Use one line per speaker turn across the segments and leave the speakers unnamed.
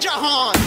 جهان.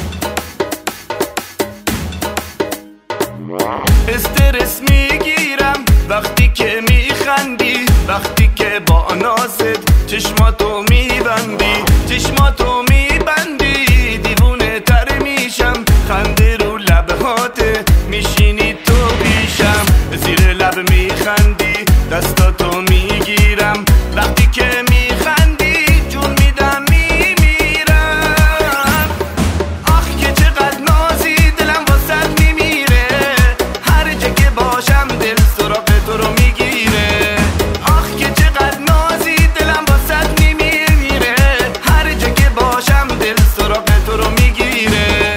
استرس میگیرم وقتی که میخندی، وقتی که با نازت چشماتو میبندی، چشماتو میبندی دیوونه تر میشم، خنده رو لبهاته میشینی تو پیشم، زیر لب میخندی دستاتو میگیرم، وقتی که میخندی جون میدم میمیرم. آخ که چقدر نازی دلم واسد میمیره، هر جا که باشم دل سراغ تو رو میگیره. آخ که چقدر نازی دلم واسد میمیره، هر جا که باشم دل سراغ تو رو میگیره.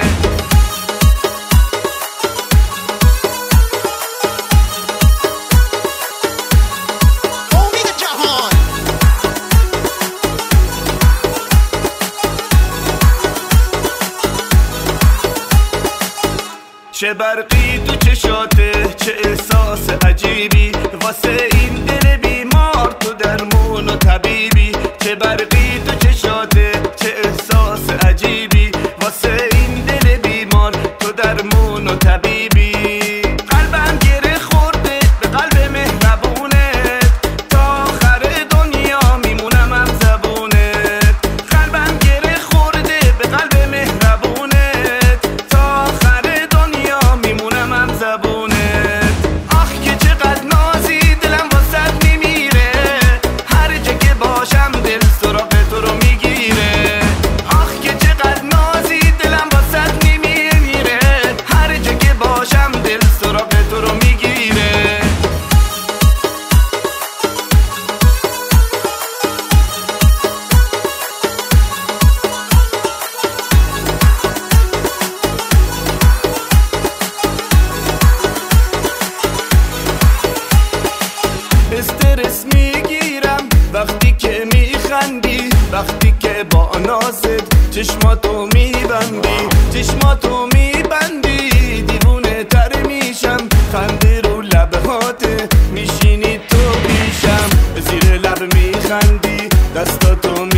چه برقی تو چشاته، چه احساس عجیبی واسه این دل بیمار، تو درمون و طبیبی. چه برقی تو چشاته، چه احساس عجیبی واسه این دل بیمار، تو درمون و طبیبی. قلبم گره خورده به قلب مهربونت، تا آخر دنیا میمونم هم زبونت. قلبم گره خورده به قلب مهربونت، تا آخر دنیا میمونم هم زبونت. آخ که چقدر نازی دلم واسد میمیره، هر جا که باشم دل سراغ تو رو میگیره. آخ که چقدر نازی دلم واسد میمیره، هر جا که باشم دل سراغ تو رو میگیره. استرس میگیرم وقتی که میخندی، وقتی که با نازت چشماتو میبندی، چشماتو میبندی دیوونه تر میشم، خنده رو لبهاته میشینی تو پیشم، زیر لب میخندی دستاتو